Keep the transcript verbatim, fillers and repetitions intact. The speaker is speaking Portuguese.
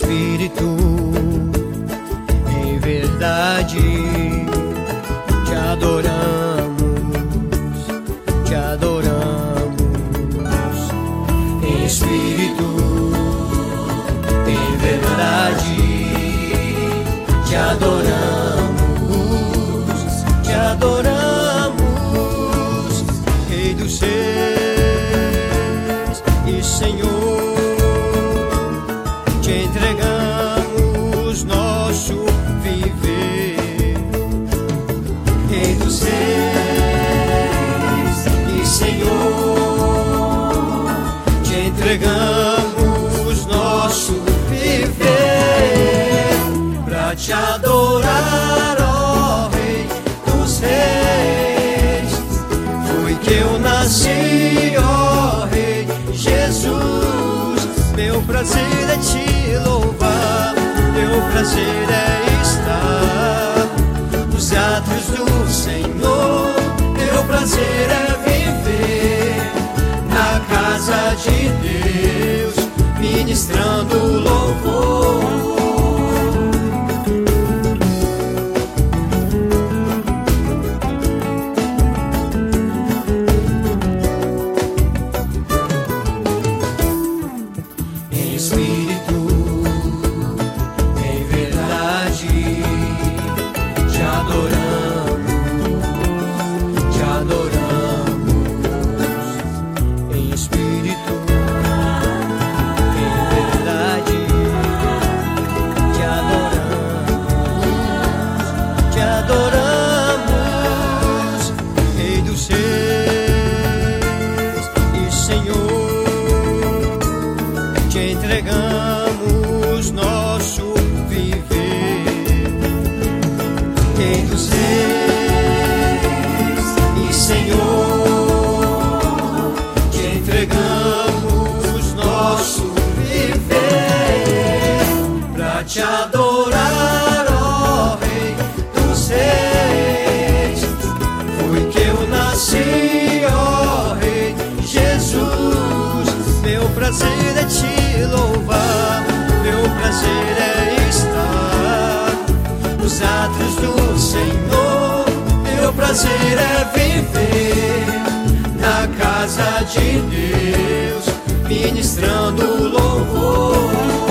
espírito, em verdade, te adoramos, te adoramos, em espírito, em verdade, te adoramos, te adoramos, Rei dos Reis e Senhor. Te entregamos nosso viver, Rei dos Reis e Senhor. Te entregamos nosso viver pra te adorar, ó Rei dos Reis. Foi que eu nasci, ó Rei Jesus. Meu prazer é te louvar, meu prazer é estar nos atos do Senhor. Meu prazer é viver na casa de Deus, ministrando louvor. Entregamos nosso viver, Rei dos Reis e Senhor. Te entregamos nosso viver pra te adorar, ó Rei dos Reis. Foi que eu nasci, ó Rei Jesus. Meu prazer é te louvar, meu prazer é estar nos atos do Senhor. Meu prazer é viver na casa de Deus, ministrando louvor.